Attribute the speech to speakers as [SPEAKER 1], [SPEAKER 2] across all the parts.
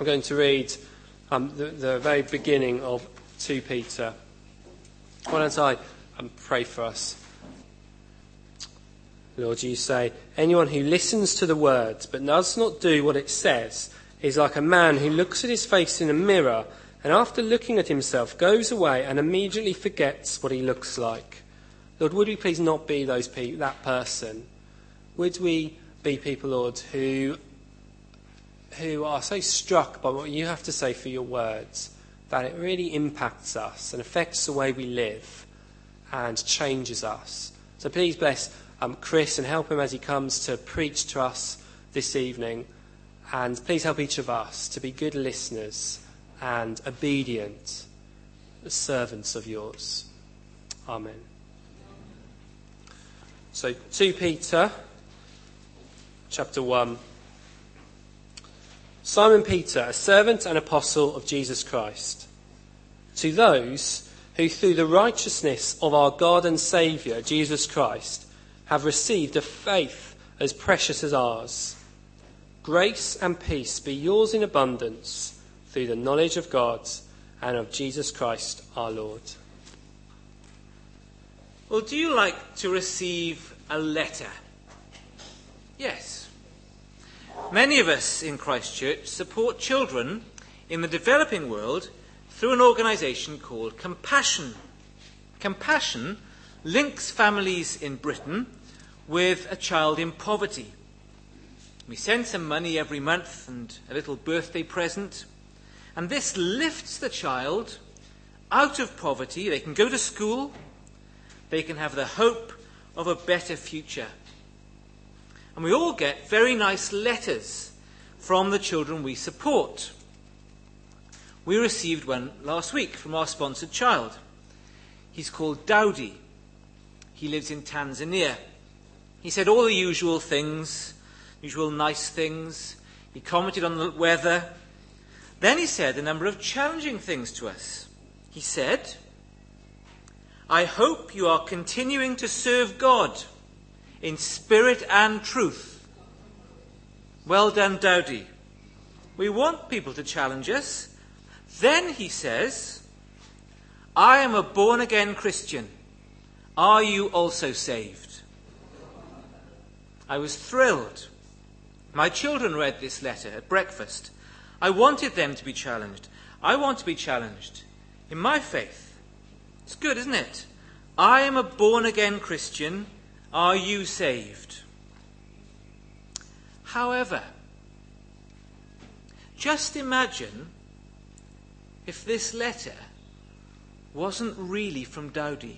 [SPEAKER 1] I'm going to read the very beginning of 2 Peter. Why don't I pray for us? Lord, you say, anyone who listens to the words but does not do what it says is like a man who looks at his face in a mirror and after looking at himself goes away and immediately forgets what he looks like. Lord, would we please not be that person? Would we be people, Lord, who are so struck by what you have to say for your words that it really impacts us and affects the way we live and changes us. So please bless Chris and help him as he comes to preach to us this evening. And please help each of us to be good listeners and obedient servants of yours. Amen. So 2 Peter chapter 1. Simon Peter, a servant and apostle of Jesus Christ, to those who through the righteousness of our God and Saviour, Jesus Christ, have received a faith as precious as ours. Grace and peace be yours in abundance through the knowledge of God and of Jesus Christ our Lord.
[SPEAKER 2] Well, do you like to receive a letter? Yes. Many of us in Christchurch support children in the developing world through an organisation called Compassion. Compassion links families in Britain with a child in poverty. We send some money every month and a little birthday present, and this lifts the child out of poverty. They can go to school, they can have the hope of a better future. And we all get very nice letters from the children we support. We received one last week from our sponsored child. He's called Dowdy. He lives in Tanzania. He said all the usual things, usual nice things. He commented on the weather. Then he said a number of challenging things to us. He said, I hope you are continuing to serve God in spirit and truth. Well done, Dowdy. We want people to challenge us. Then he says, I am a born-again Christian. Are you also saved? I was thrilled. My children read this letter at breakfast. I wanted them to be challenged. I want to be challenged in my faith. It's good, isn't it? I am a born-again Christian. Are you saved? However, just imagine if this letter wasn't really from Dowdy.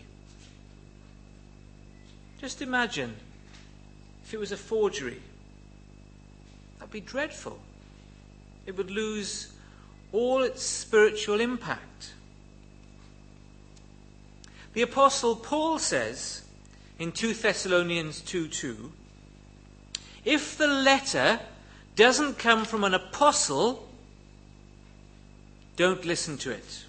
[SPEAKER 2] Just imagine if it was a forgery. That'd be dreadful. It would lose all its spiritual impact. The Apostle Paul says in 2 Thessalonians 2:2, if the letter doesn't come from an apostle, don't listen to it.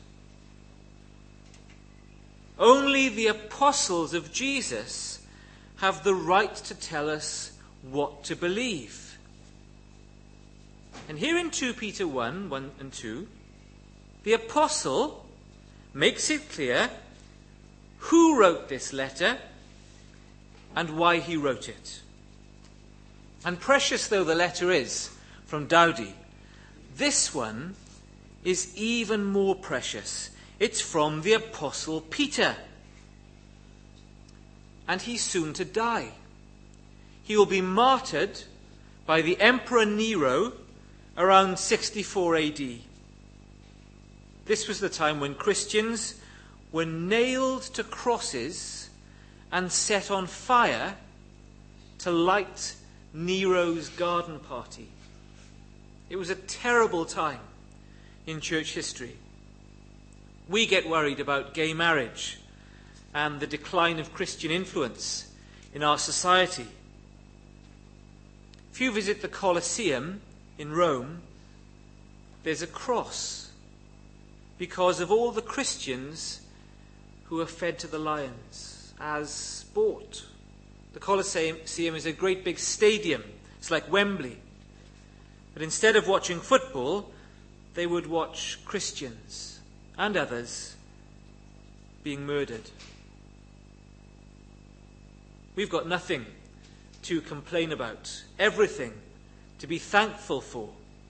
[SPEAKER 2] Only the apostles of Jesus have the right to tell us what to believe. And here in 2 Peter 1 and 2, the apostle makes it clear who wrote this letter and why he wrote it. And precious though the letter is from Dowdy, this one is even more precious. It's from the Apostle Peter. And he's soon to die. He will be martyred by the Emperor Nero around 64 AD. This was the time when Christians were nailed to crosses and set on fire to light Nero's garden party. It was a terrible time in church history. We get worried about gay marriage and the decline of Christian influence in our society. If you visit the Colosseum in Rome, there's a cross because of all the Christians who are fed to the lions as sport. The Colosseum is a great big stadium. It's like Wembley. But instead of watching football, they would watch Christians and others being murdered. We've got nothing to complain about, everything to be thankful for.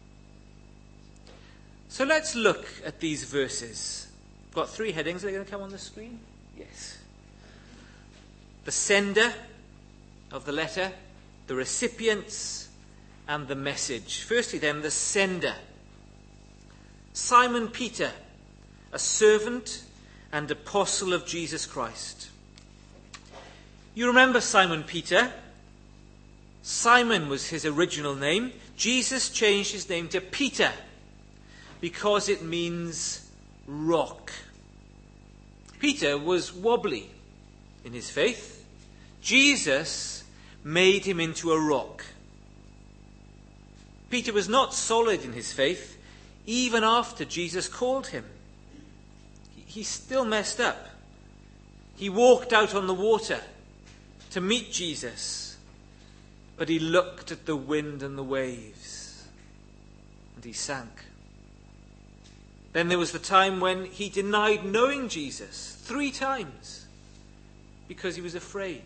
[SPEAKER 2] So let's look at these verses. I've got 3 headings. Are they going to come on the screen? Yes. The sender of the letter, the recipients, and the message. Firstly then, the sender. Simon Peter, a servant and apostle of Jesus Christ. You remember Simon Peter? Simon was his original name. Jesus changed his name to Peter because it means rock. Peter was wobbly in his faith. Jesus made him into a rock. Peter was not solid in his faith even after Jesus called him. He still messed up. He walked out on the water to meet Jesus, but he looked at the wind and the waves, and he sank. Then there was the time when he denied knowing Jesus 3 times because he was afraid.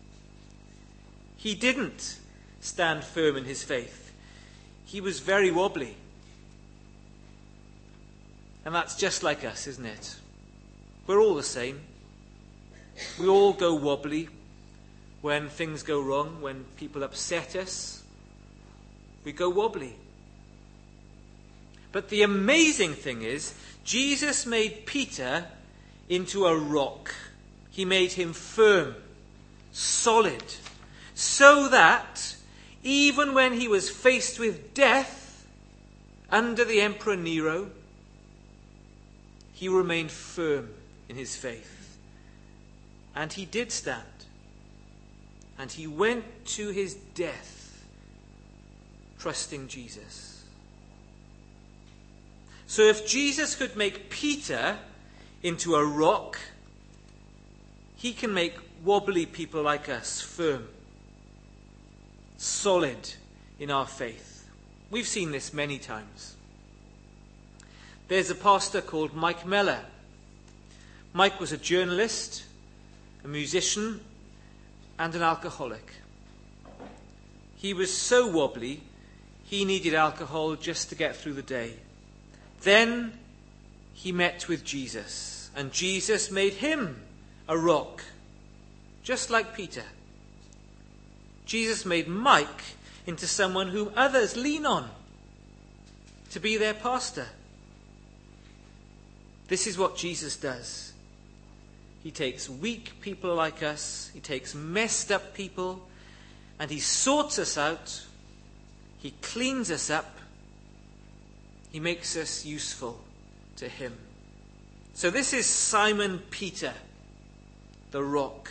[SPEAKER 2] He didn't stand firm in his faith. He was very wobbly. And that's just like us, isn't it? We're all the same. We all go wobbly when things go wrong, when people upset us. We go wobbly. But the amazing thing is, Jesus made Peter into a rock. He made him firm, solid, so that even when he was faced with death under the Emperor Nero, he remained firm in his faith. And he did stand. And he went to his death trusting Jesus. So if Jesus could make Peter into a rock, he can make wobbly people like us firm, solid in our faith. We've seen this many times. There's a pastor called Mike Mellor. Mike was a journalist, a musician, and an alcoholic. He was so wobbly, he needed alcohol just to get through the day. Then he met with Jesus, and Jesus made him a rock, just like Peter. Jesus made Mike into someone whom others lean on to be their pastor. This is what Jesus does. He takes weak people like us, he takes messed up people, and he sorts us out, he cleans us up, he makes us useful to him. So this is Simon Peter, the rock.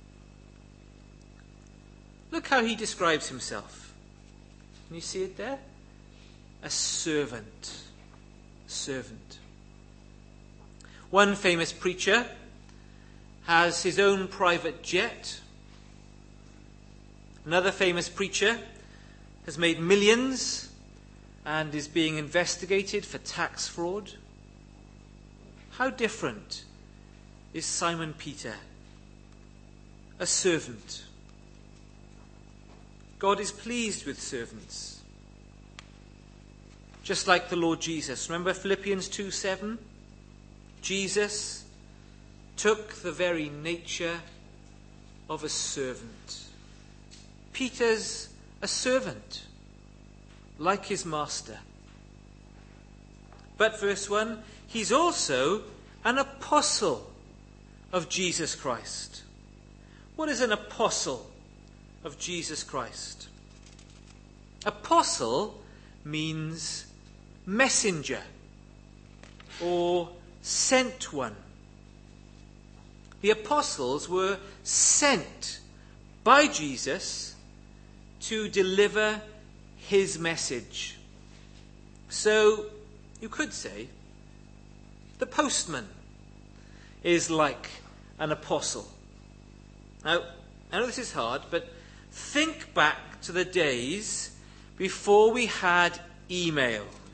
[SPEAKER 2] Look how he describes himself. Can you see it there? A servant. Servant. One famous preacher has his own private jet. Another famous preacher has made millions and is being investigated for tax fraud. How different is Simon Peter? A servant. God is pleased with servants. Just like the Lord Jesus. Remember Philippians 2:7? Jesus took the very nature of a servant. Peter's a servant, like his master. But verse 1, he's also an apostle of Jesus Christ. What is an apostle of Jesus Christ? Apostle means messenger or sent one. The apostles were sent by Jesus to deliver his message. So you could say the postman is like an apostle. Now, I know this is hard, but think back to the days before we had email.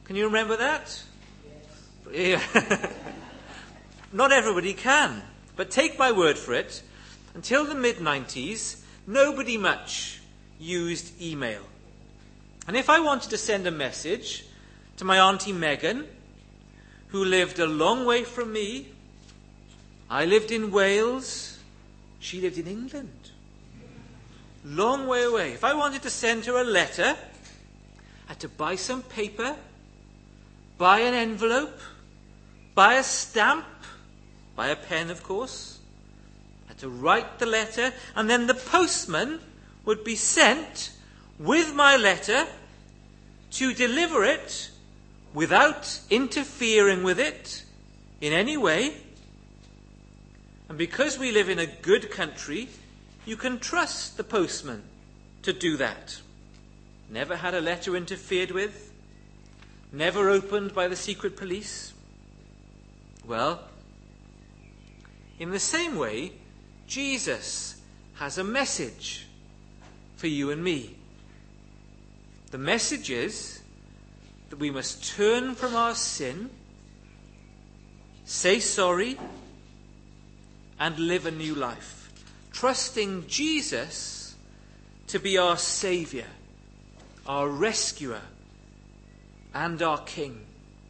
[SPEAKER 2] Can you remember that? Yes. Yeah. Not everybody can. But take my word for it, until the mid-90s, nobody much used email. And if I wanted to send a message to my Auntie Megan, who lived a long way from me, I lived in Wales, she lived in England. Long way away. If I wanted to send her a letter, I had to buy some paper, buy an envelope, buy a stamp, buy a pen, of course. I had to write the letter, and then the postman would be sent with my letter to deliver it without interfering with it in any way. And because we live in a good country, you can trust the postman to do that. Never had a letter interfered with, never opened by the secret police. Well, in the same way, Jesus has a message for you and me. The message is that we must turn from our sin, say sorry, and live a new life, trusting Jesus to be our Saviour, our rescuer, and our King.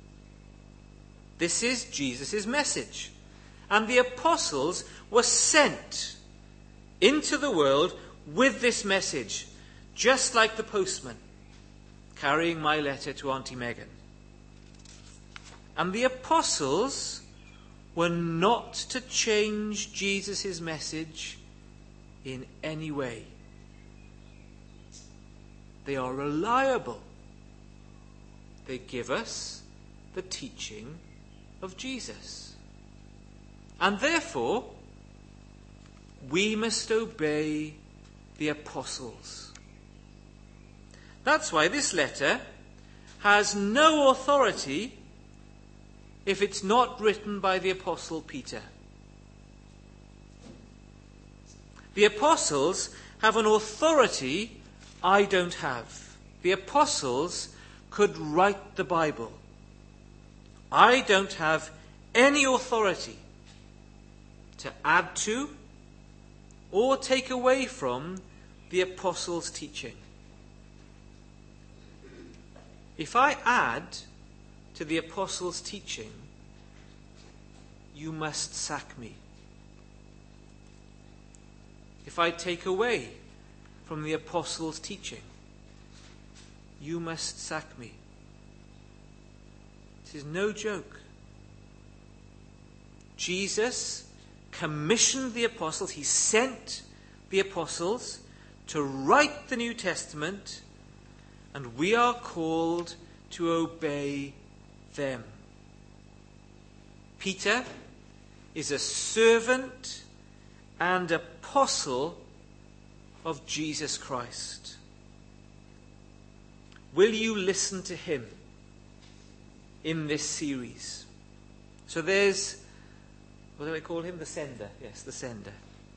[SPEAKER 2] This is Jesus' message. And the apostles were sent into the world with this message, just like the postman carrying my letter to Auntie Megan. And the apostles were not to change Jesus' message in any way. They are reliable. They give us the teaching of Jesus. And therefore, we must obey the apostles. That's why this letter has no authority if it's not written by the Apostle Peter. The apostles have an authority I don't have. The apostles could write the Bible. I don't have any authority to add to or take away from the apostles' teaching. If I add to the apostles' teaching, you must sack me. If I take away from the apostles' teaching, you must sack me. This is no joke. Jesus commissioned the apostles, he sent the apostles to write the New Testament, and we are called to obey them. Peter is a servant and apostle of Jesus Christ. Will you listen to him in this series? So there's, what do I call him? The sender. Yes, the sender.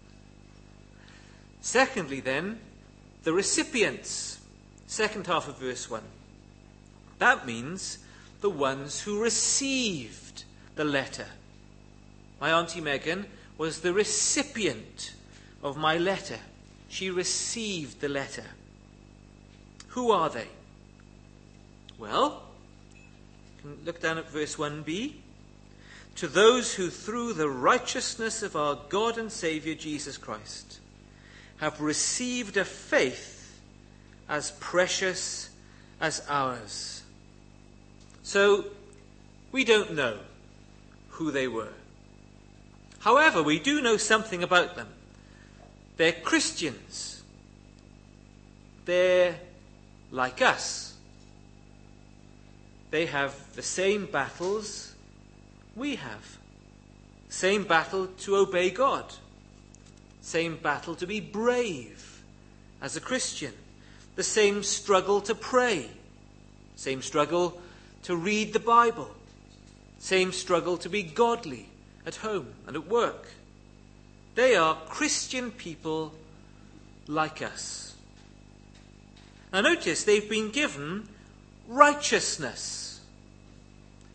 [SPEAKER 2] Secondly then, the recipients. Second half of verse 1. That means the ones who received the letter. My Auntie Megan was the recipient of my letter. She received the letter. Who are they? Well, you can look down at verse 1b. To those who through the righteousness of our God and Saviour Jesus Christ have received a faith as precious as ours. So, we don't know who they were. However, we do know something about them. They're Christians. They're like us. They have the same battles we have. Same battle to obey God. Same battle to be brave as a Christian. The same struggle to pray. Same struggle to read the Bible. Same struggle to be godly at home and at work. They are Christian people like us. Now notice they've been given righteousness.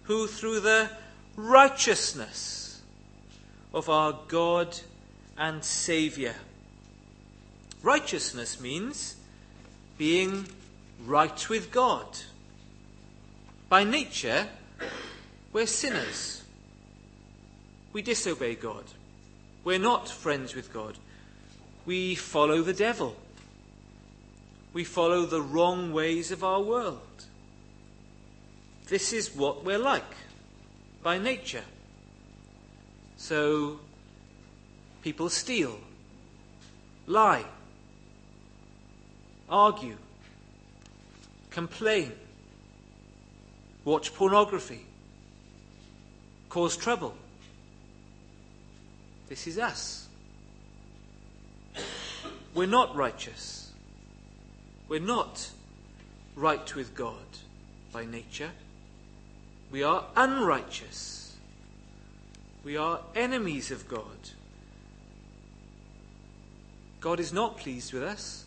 [SPEAKER 2] who through the righteousness of our God and Saviour. Righteousness means being right with God. By nature, we're sinners. We disobey God. We're not friends with God. We follow the devil. We follow the wrong ways of our world. This is what we're like by nature. So, people steal, lie, argue, complain, watch pornography, cause trouble. This is us. We're not righteous. We're not right with God by nature. We are unrighteous. We are enemies of God. God is not pleased with us.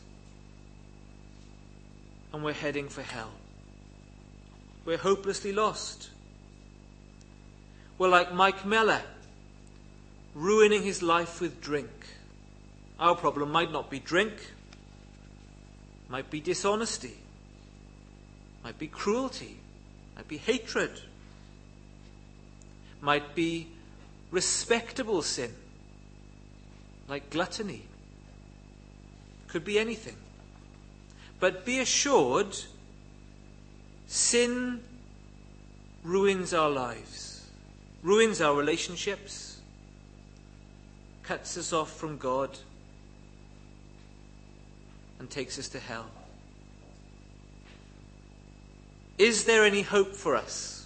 [SPEAKER 2] And we're heading for hell. We're hopelessly lost. We're like Mike Mellor, ruining his life with drink. Our problem might not be drink, might be dishonesty, might be cruelty, might be hatred, might be respectable sin, like gluttony. Could be anything. But be assured, sin ruins our lives, ruins our relationships, cuts us off from God, and takes us to hell. Is there any hope for us?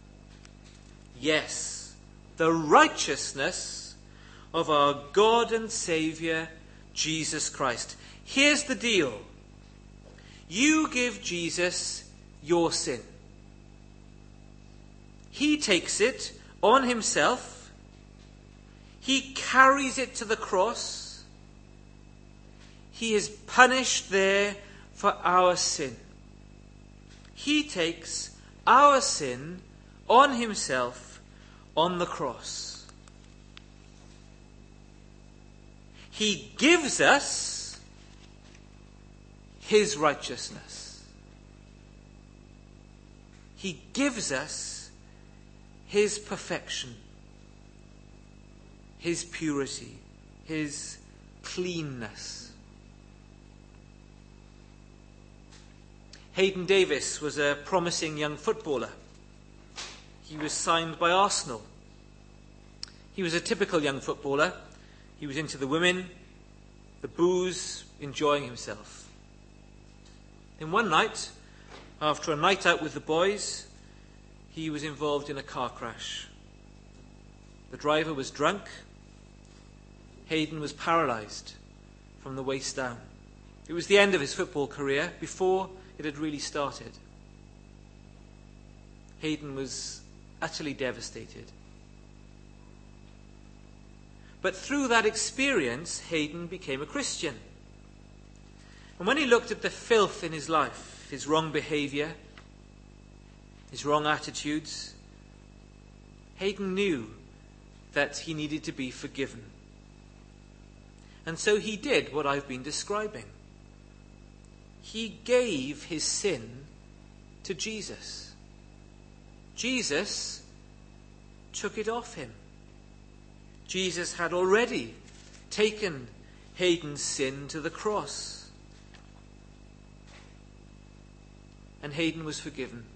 [SPEAKER 2] Yes, the righteousness of our God and Saviour, Jesus Christ. Here's the deal. You give Jesus your sin. He takes it on himself. He carries it to the cross. He is punished there for our sin. He takes our sin on himself on the cross. He gives us his righteousness. He gives us his perfection, his purity, his cleanness. Hayden Davis was a promising young footballer. He was signed by Arsenal. He was a typical young footballer. He was into the women, the booze, enjoying himself. Then one night, after a night out with the boys, he was involved in a car crash. The driver was drunk. Hayden was paralysed from the waist down. It was the end of his football career before it had really started. Hayden was utterly devastated. But through that experience, Hayden became a Christian. And when he looked at the filth in his life, his wrong behaviour, his wrong attitudes, Hayden knew that he needed to be forgiven. And so he did what I've been describing. He gave his sin to Jesus. Jesus took it off him. Jesus had already taken Hayden's sin to the cross. And Hayden was forgiven.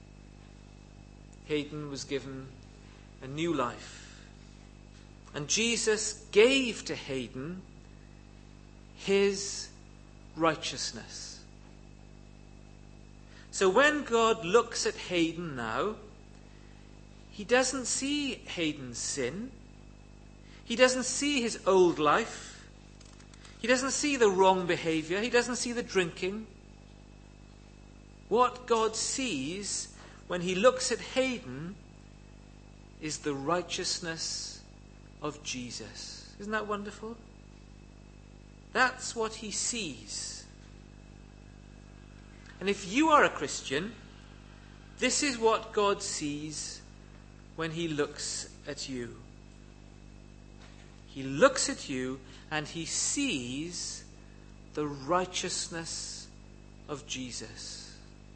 [SPEAKER 2] Hayden was given a new life. And Jesus gave to Hayden his righteousness. So when God looks at Hayden now, he doesn't see Hayden's sin. He doesn't see his old life. He doesn't see the wrong behaviour. He doesn't see the drinking. What God sees when he looks at Hayden is the righteousness of Jesus. Isn't that wonderful? That's what he sees. And if you are a Christian, this is what God sees when he looks at you. He looks at you and he sees the righteousness of Jesus.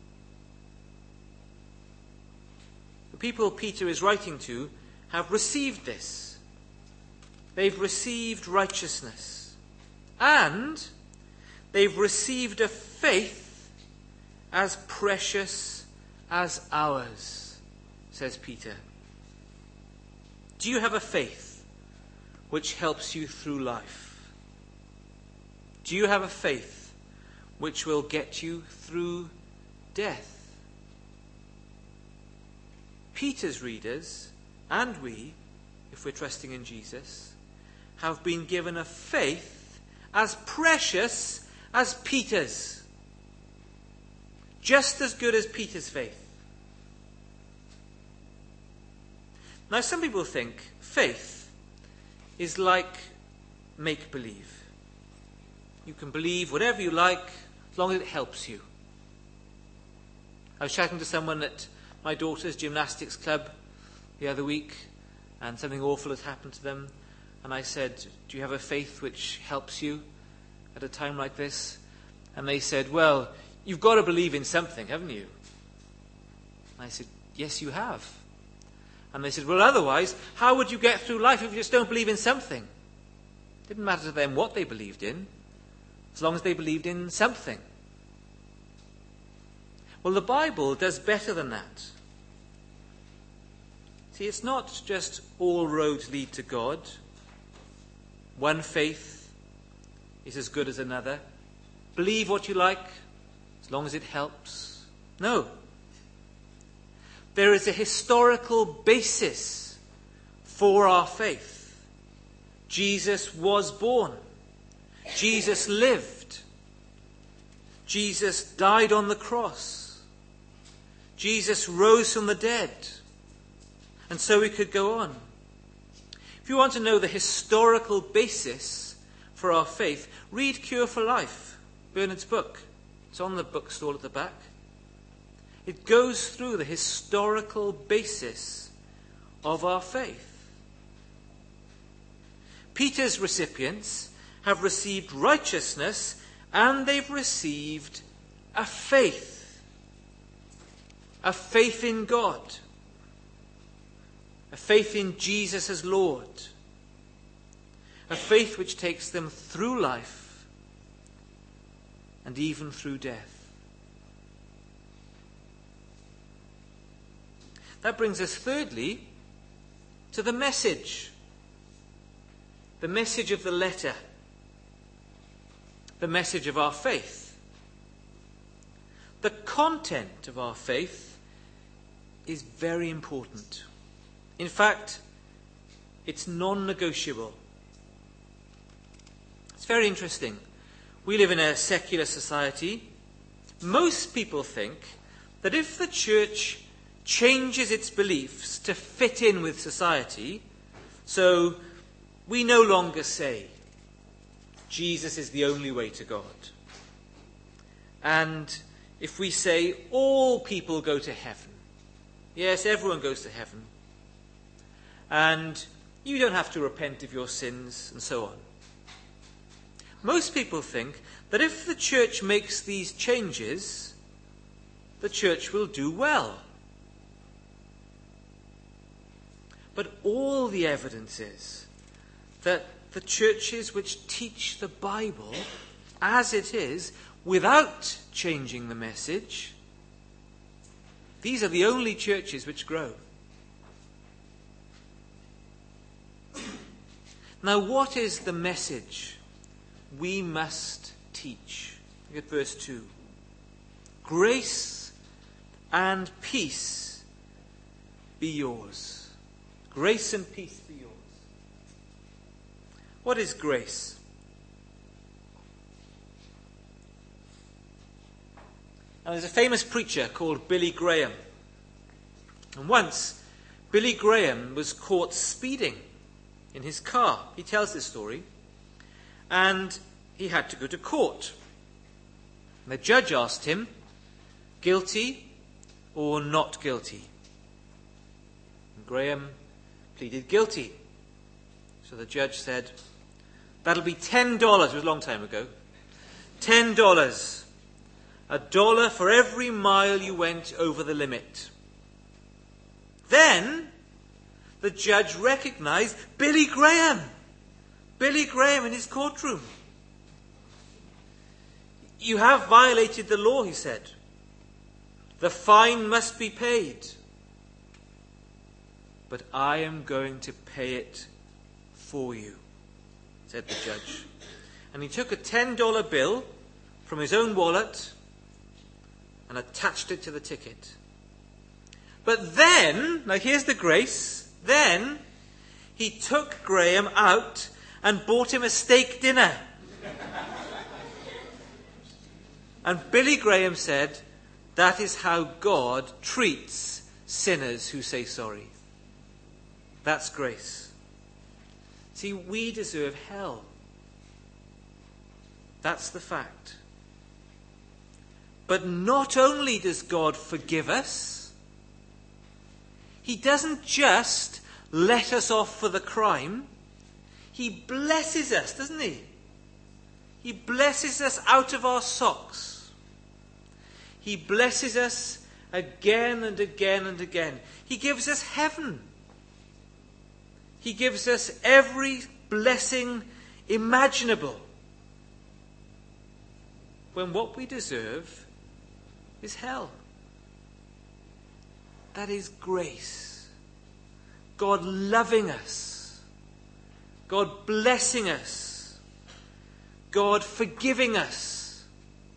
[SPEAKER 2] The people Peter is writing to have received this. They've received righteousness. And they've received a faith as precious as ours, says Peter. Do you have a faith which helps you through life? Do you have a faith which will get you through death? Peter's readers, and we, if we're trusting in Jesus, have been given a faith as precious as Peter's. Just as good as Peter's faith. Now, some people think faith is like make-believe. You can believe whatever you like as long as it helps you. I was chatting to someone at my daughter's gymnastics club the other week, and something awful had happened to them. And I said, do you have a faith which helps you at a time like this? And they said, well, you've got to believe in something, haven't you? And I said, yes, you have. And they said, well, otherwise, how would you get through life if you just don't believe in something? It didn't matter to them what they believed in, as long as they believed in something. Well, the Bible does better than that. See, it's not just all roads lead to God. One faith is as good as another. Believe what you like, as long as it helps. No. There is a historical basis for our faith. Jesus was born. Jesus lived. Jesus died on the cross. Jesus rose from the dead. And so we could go on. If you want to know the historical basis for our faith, read Cure for Life, Bernard's book. It's on the bookstall at the back. It goes through the historical basis of our faith. Peter's recipients have received righteousness and they've received a faith. A faith in God. A faith in Jesus as Lord. A faith which takes them through life and even through death. That brings us thirdly to the message. The message of the letter. The message of our faith. The content of our faith is very important. In fact, it's non-negotiable. It's very interesting. We live in a secular society. Most people think that if the church changes its beliefs to fit in with society, so we no longer say Jesus is the only way to God. And if we say all people go to heaven, yes, everyone goes to heaven, and you don't have to repent of your sins, and so on. Most people think that if the church makes these changes, the church will do well. But all the evidence is that the churches which teach the Bible as it is, without changing the message, these are the only churches which grow. Now, what is the message we must teach? Look at verse 2. Grace and peace be yours. Grace and peace be yours. What is grace? Now, there's a famous preacher called Billy Graham. And once, Billy Graham was caught speeding in his car. He tells this story. And he had to go to court. And the judge asked him, guilty or not guilty? And Graham pleaded guilty. So the judge said, that'll be $10. It was a long time ago. $10. $1 for every mile you went over the limit. Then the judge recognized Billy Graham. Billy Graham in his courtroom. You have violated the law, he said. The fine must be paid. But I am going to pay it for you, said the judge. And he took a $10 bill from his own wallet and attached it to the ticket. But then, now here's the grace, then he took Graham out and bought him a steak dinner. And Billy Graham said, that is how God treats sinners who say sorry. That's grace. See, we deserve hell. That's the fact. But not only does God forgive us, he doesn't just let us off for the crime. He blesses us, doesn't he? He blesses us out of our socks. He blesses us again and again and again. He gives us heaven. He gives us every blessing imaginable, when what we deserve is hell. That is grace. God loving us. God blessing us. God forgiving us.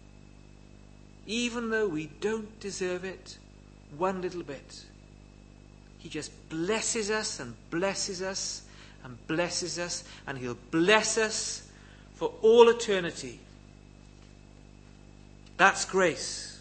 [SPEAKER 2] Even though we don't deserve it one little bit. He just blesses us and blesses us and blesses us, and he'll bless us for all eternity. That's grace.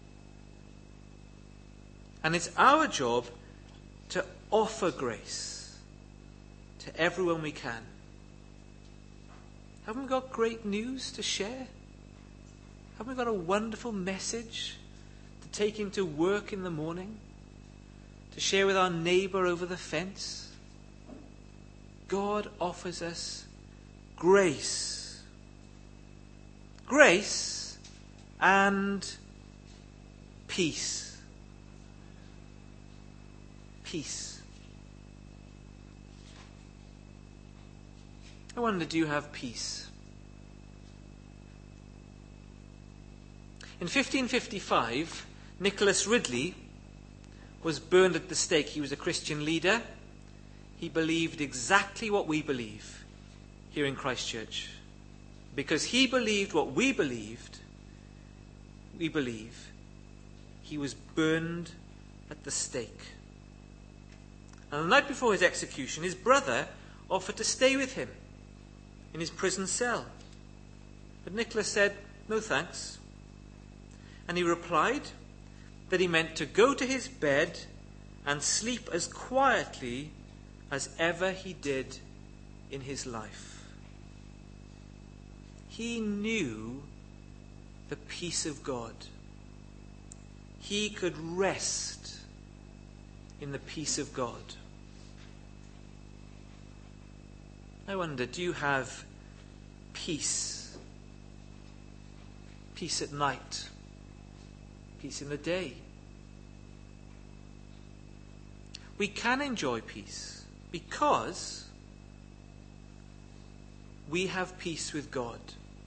[SPEAKER 2] And it's our job to offer grace to everyone we can. Haven't we got great news to share? Haven't we got a wonderful message to take into work in the morning? To share with our neighbour over the fence? God offers us grace. Grace and peace. Peace. I wonder, do you have peace? In 1555, Nicholas Ridley was burned at the stake. He was a Christian leader. He believed exactly what we believe here in Christchurch. Because he believed what we believe, he was burned at the stake. And the night before his execution, his brother offered to stay with him in his prison cell. But Nicholas said, no thanks. And he replied that he meant to go to his bed and sleep as quietly as ever he did in his life. He knew the peace of God. He could rest in the peace of God. I wonder, do you have peace? Peace at night? Peace in the day? We can enjoy peace because we have peace with God.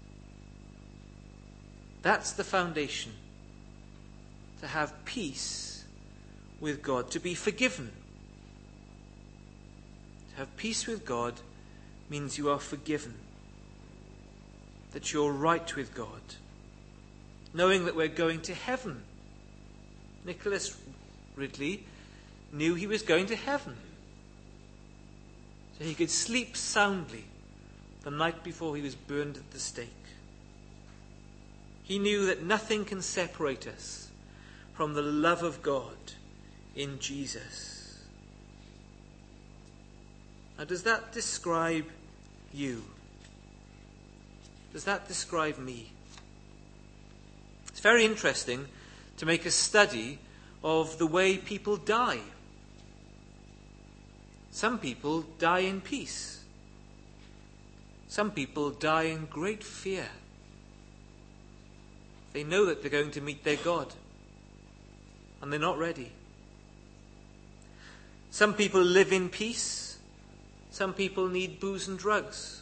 [SPEAKER 2] That's the foundation. To have peace with God, to be forgiven. To have peace with God means you are forgiven. That you're right with God. Knowing that we're going to heaven. Nicholas Ridley knew he was going to heaven. So he could sleep soundly the night before he was burned at the stake. He knew that nothing can separate us from the love of God in Jesus. Now, does that describe you? Does that describe me? It's very interesting to make a study of the way people die. Some people die in peace. Some people die in great fear. They know that they're going to meet their God, and they're not ready. Some people live in peace. Some people need booze and drugs.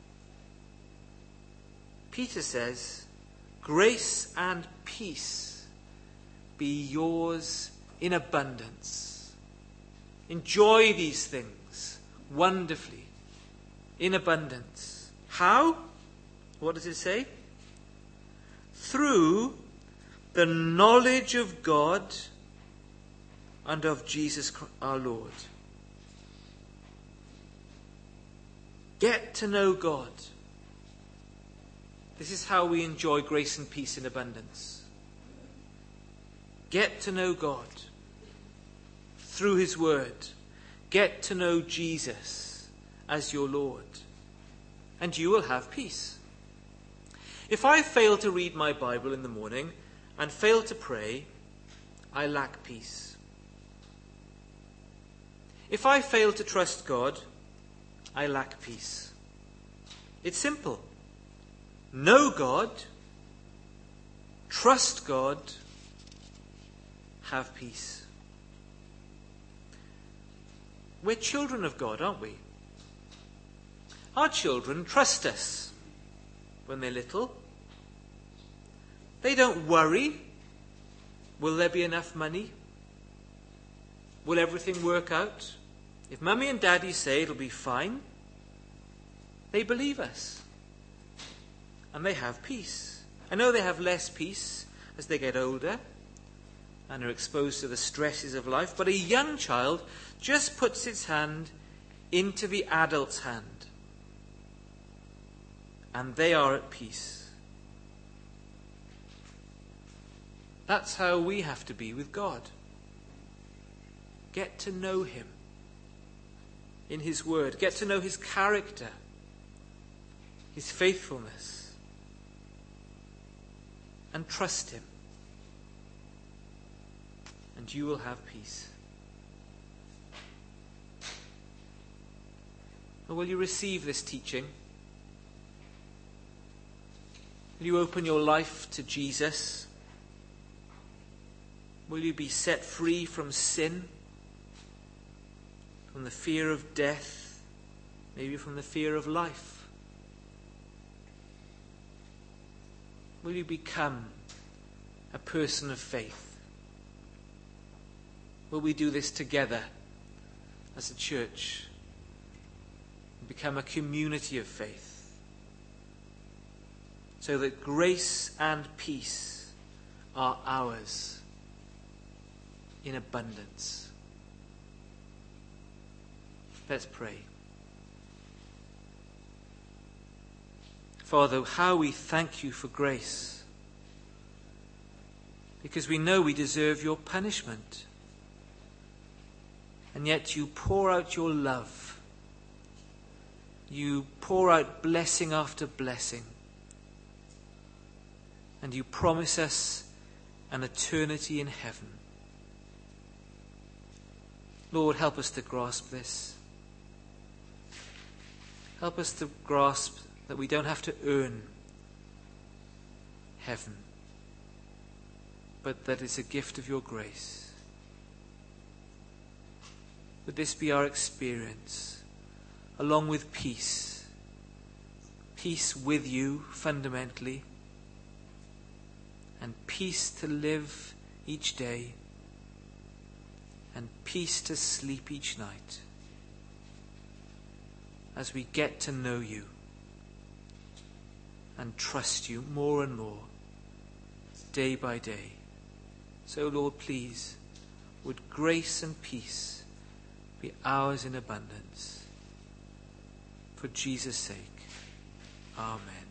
[SPEAKER 2] Peter says, grace and peace be yours in abundance. Enjoy these things wonderfully, in abundance. How? What does it say? Through the knowledge of God and of Jesus our Lord. Get to know God. This is how we enjoy grace and peace in abundance. Get to know God through His Word. Get to know Jesus as your Lord, and you will have peace. If I fail to read my Bible in the morning and fail to pray, I lack peace. If I fail to trust God, I lack peace. It's simple. Know God, trust God, have peace. We're children of God, aren't we? Our children trust us when they're little. They don't worry. Will there be enough money? Will everything work out? If Mummy and Daddy say it'll be fine, they believe us. And they have peace. I know they have less peace as they get older and are exposed to the stresses of life, but a young child just puts its hand into the adult's hand, and they are at peace. That's how we have to be with God. Get to know Him in His Word. Get to know His character, His faithfulness, and trust Him. And you will have peace. Or will you receive this teaching? Will you open your life to Jesus? Will you be set free from sin, from the fear of death, maybe from the fear of life? Will you become a person of faith? Will we do this together as a church and become a community of faith so that grace and peace are ours in abundance? Let's pray. Father, how we thank you for grace, because we know we deserve your punishment. And yet you pour out your love. You pour out blessing after blessing. And you promise us an eternity in heaven. Lord, help us to grasp this. Help us to grasp that we don't have to earn heaven, but that it's a gift of your grace. Would this be our experience, along with peace? Peace with you, fundamentally, and peace to live each day, and peace to sleep each night, as we get to know you and trust you more and more, day by day. So, Lord, please, would grace and peace be ours in abundance. For Jesus' sake. Amen.